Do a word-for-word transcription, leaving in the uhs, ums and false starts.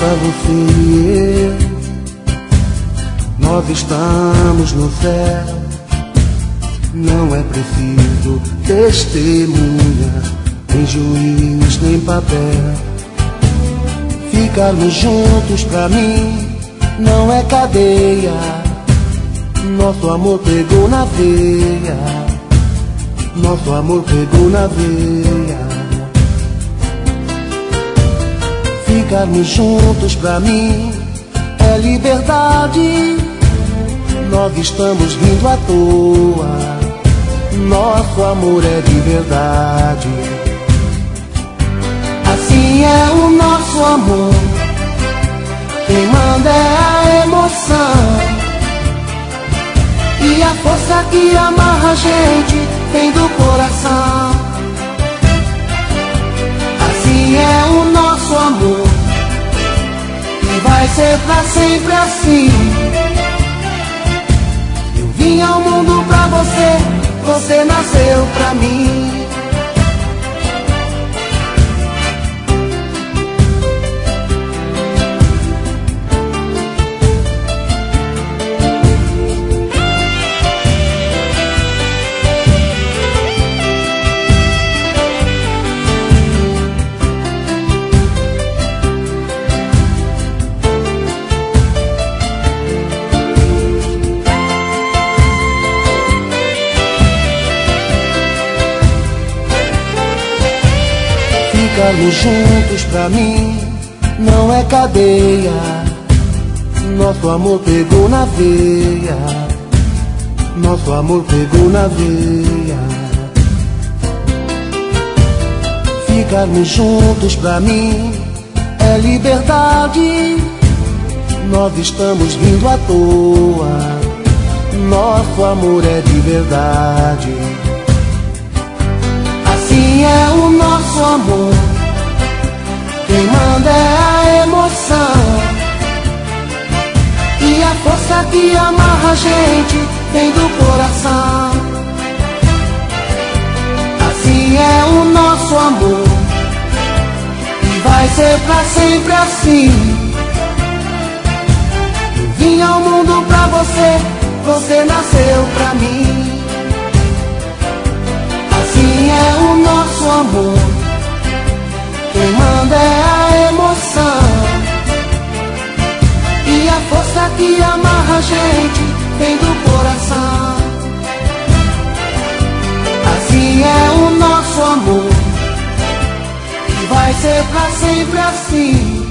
Saiba você e eu, nós estamos no céu. Não é preciso testemunha, nem juiz, nem papel. Ficarmos juntos pra mim não é cadeia. Nosso amor pegou na veia, nosso amor pegou na veia. Ficarmos juntos pra mim é liberdade. Nós estamos rindo à toa, nosso amor é de verdade. Assim é o nosso amor, quem manda é a emoção. E a força que amarra a gente vem do coração. Assim é o nosso amor, e vai ser pra sempre assim. Eu vim ao mundo pra você, você nasceu pra mim. Ficarmos juntos pra mim não é cadeia. Nosso amor pegou na veia, nosso amor pegou na veia. Ficarmos juntos pra mim é liberdade. Nós estamos rindo à toa, nosso amor é de verdade. Assim é o nosso amor, quem manda é a emoção. E a força que amarra a gente vem do coração. Assim é o nosso amor, e vai ser pra sempre assim. Eu vim ao mundo pra você, você nasceu pra mim. Assim é o nosso amor, quem manda é a emoção. E a força que amarra a gente vem do coração. Assim é o nosso amor, e vai ser pra sempre assim.